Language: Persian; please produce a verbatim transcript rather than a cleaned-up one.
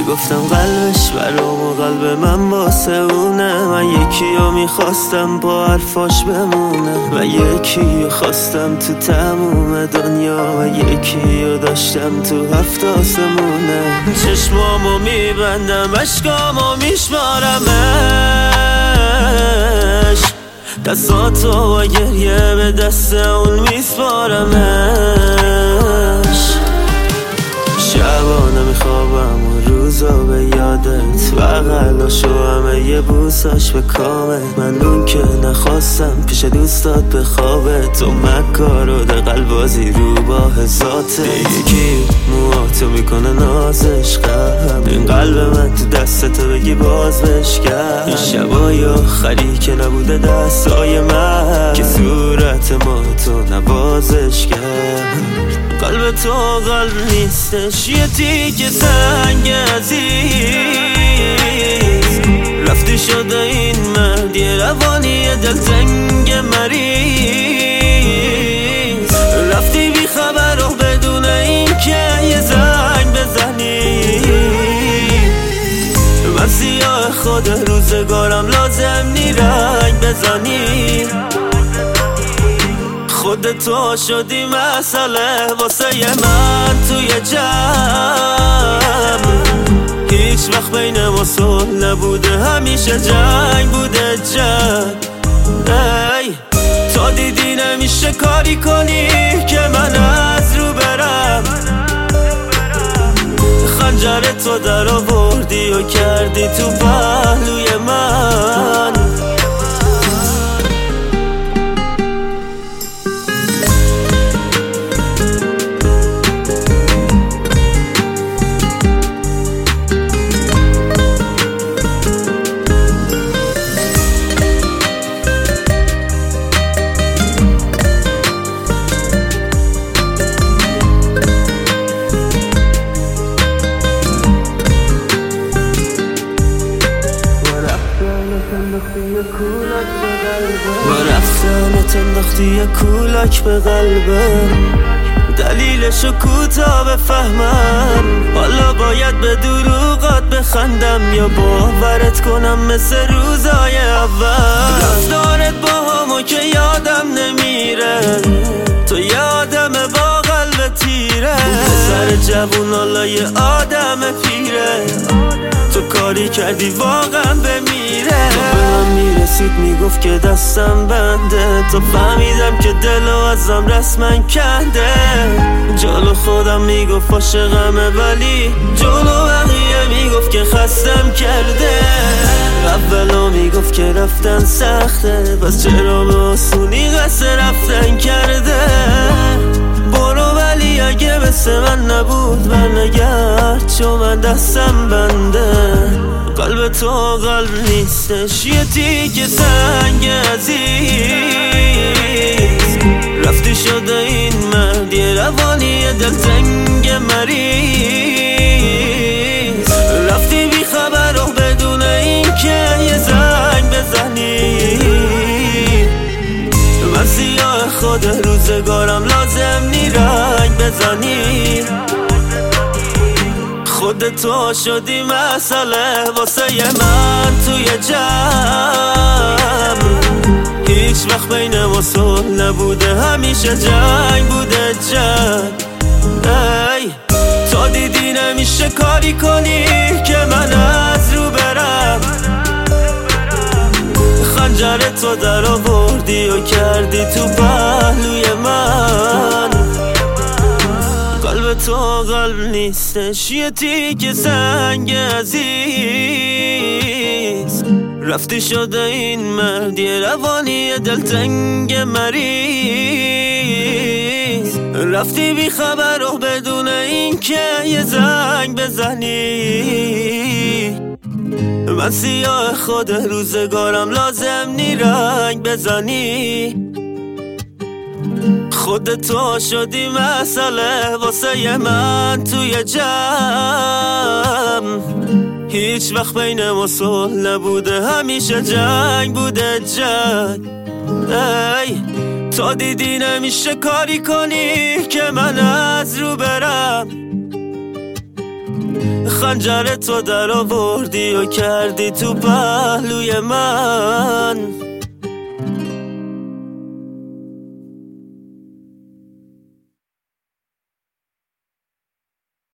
میگفتم قلبش برام و قلب من واسه اونه. من یکی رو میخواستم با حرفاش بمونه و یکی رو خواستم تو تموم دنیا و یکی رو داشتم تو هفت آسمونه. چشمامو میبندم عشقامو میشمارمش، دستاتو و گریه به دست اون میسپارمش. شبانه میخوابم و روزا به یادت و غلاشو همه یه بوساش به کامت. من اون که نخواستم پیش دوستات به خوابت و مکار و دقل بازی رو با حساته. یکی موهاتو میکنه نازش غم، این قلب من تو دستتو بگی باز بشکن. این شبای آخری که نبوده دستای من که صورت ما تو نبازش کرد. قلب تو قلب نیستش، یه تیکه سنگ عزیز. رفتی شده این مرد یه روانی دلتنگ مریض. رفتی بی خبر و بدون این که یه زنگ بزنی. من سیاه خود روزگارم لازم نی رنگ بزنی. خودتو شدی مسئله واسه من توی جمع. هیچ وقت بین ما صلح نبوده، همیشه جنگ بوده جنگ. ای تا دیدی نمیشه کاری کنی که من از رو برم. خنجر تو در آوردی و کردی تو پهلوی من. با رفتنت انداختی یه کولاک به قلبم. دلیلشو کوتاه بفهمم، حالا باید به دروغات بخندم یا باورت کنم مثل روزای اول. رفتارت با همو که یادم نمیره، تو یه آدم با قلب تیره. سر جوون حالا یه آدم پیره، تو کاری کردی واقعا بمیره. تو به من میرسید میگفت که دستم بنده، تو فهمیدم که دلو ازم رسما کنده. جلو خودم میگفت عاشقمه ولی جلو بقیه میگفت که خستم کرده. اولو میگفت که رفتن سخته، پس چرا به آسونی قصد رفتن کرده. برو ولی اگه مثل من نبود برنگرد، چون من دستم بنده. قلب تو قلب نیستش، یه تیکه سنگ عزیز. رفتی شده این مرد یه روانی دلتنگ مریض. رفتی بی خبر و بدون این که یه زنگ بزنی. من سیاه خود روزگارم لازم نی رنگ بزنی. خودتو شدی مسئله واسه من توی جمع. هیچ وقت بین ما صلح نبوده، همیشه جنگ بوده جنگ. ای تا دیدی نمیشه کاری کنی که من از رو برم. خنجر تو در آوردی و کردی تو پهلوی من. قلب تو قلب نیستش، یه تیکه سنگ عزیز. رفتی شده این مرد یه روانی دلتنگ مریض. رفتی بی خبر و بدون این که یه زنگ بزنی. من سیاه خود روزگارم لازم نی رنگ بزنی. خودتو شدی مسئله واسه من توی جمع. هیچ وقت بین ما صلح نبوده، همیشه جنگ بوده جنگ. ای تا دیدی نمیشه کاری کنی که من از رو برم. خنجر تو در آوردی و کردی تو پهلوی من.